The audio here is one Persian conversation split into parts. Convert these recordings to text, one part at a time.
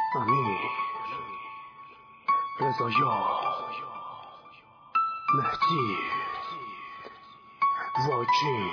امیر، رضایار، مهدی، واجینگ،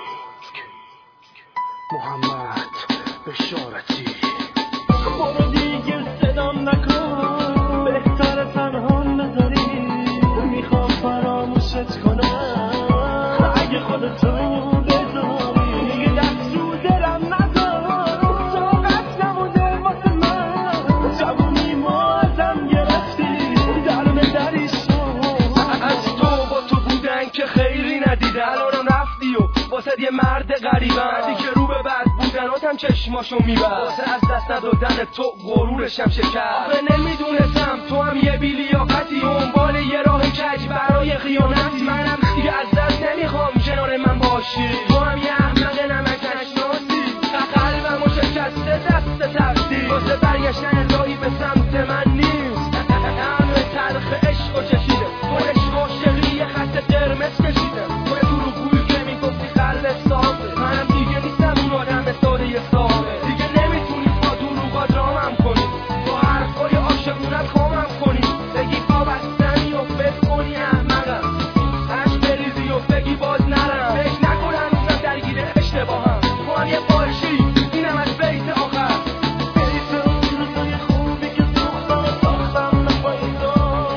محمد بشارتی. برو دیگه صدام نکن، بهتر تنها نذاری، میخوام فراموشت کنم اگه خودتو بذاری. دیگه دست رو دلم نذار، طاقت نمونده واسه من، جوونیمو ازم گرفتی دریش شد. از تو با تو بودن که خیلی ندیدن، الانم رفتی و واسه یه مرد غریبم، مردی که رو به بد بودناتم چشماشو میبست، واسه از دست ندادن تو غرورشم شکست. آخه نمیدونستم تو هم یه بیلیاقتی، دنبال یه راه کج برای خیانتی. منم دیگه از دست نمیخوام کنار من باشی، تو هم یه احمق نمک نشناسی، قلبمو شکسته دست ترسی، واسه برگشتن راهی به سمت من نیست. همه تلخ عشق و چشیده، تو عشق عاشقی یه خط قرمز کشیده، تو دروغگویی که میگفتی خلق صافه، منم دیگه نیستم اون آدم ساده صافه. دیگه نمیتونی با دروغات رامم کنی، با حرفای عاشقونت خامم کنی، بگی پا بستنی و فکر کنی احمقم، عشق بریزی و بگی باز نرم، فکر نکن هنوزم درگیر اشتباهم، تو هم یه فاحشی، اینم از بیت آخر. بیت اون روزای خوبی که ساختم نپای تو،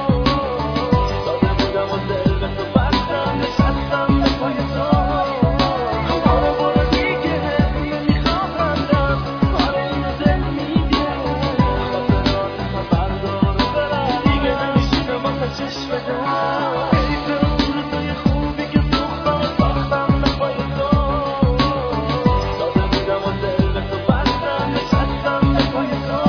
ساده بودم و دل به تو بستم، نشستم نپای تو. برو دیگه نمیخوام رم، آره اینو دل میگه، خاطرات من بردار و برم، دیگه نمیشینه واسه چشم دم. بیت اون روزای خوبی که ساختم نپای تو، ساده بودم و دل به تو بستم، نشستم نپای تو.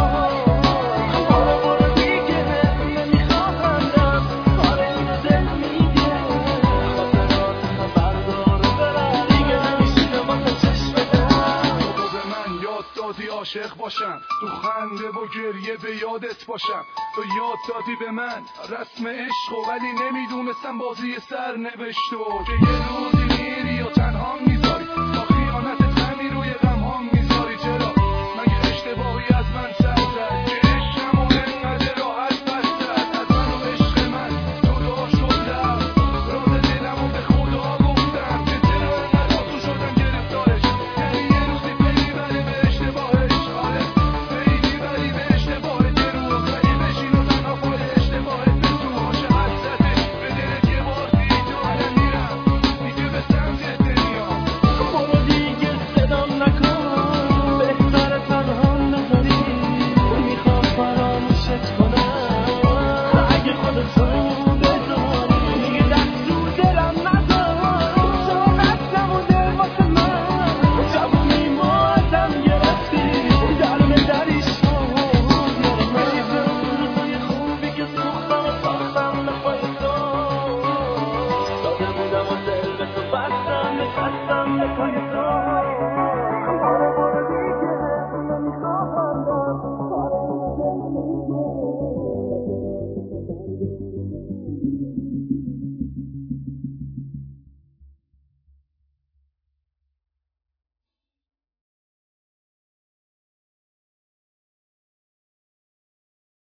برو دیگه نمیخوام رم، آره اینو دل میگه، خاطرات من بردار و برم، دیگه نمیشینه واسه چشم دم. تو به من یاد دادی عاشق باشم، تو خنده و گریه به یادت باشم، تو یاد دادی به من رسم عشق، ولی نمیدونستم بازی سر نوشتو، که یه روزی میری و تنها میذاری، با خیانتت غمی روی غمهام میذاری. چرا مگه اشتباهی از من سر زد که عشقمو انقدر راحت بستد؟ از من و عشق من جدا شدم، راز دلمو به خدا گفتم، که چرا انقدر آسون شدم گرفتارش، یعنی یه روزی پیلی بری به اشتباهش. آره پیلی بری به اشتباهت، یه روز ولی بشین و تنها پای اشتباهت بسو، باشه حسرتش به دلت یه بار دید و الان میرم دیگه به سمت دنیا. برو دیگه صدام نکن، بهتر تنها نذاری، میخوام فراموشت کنم اگه خودتو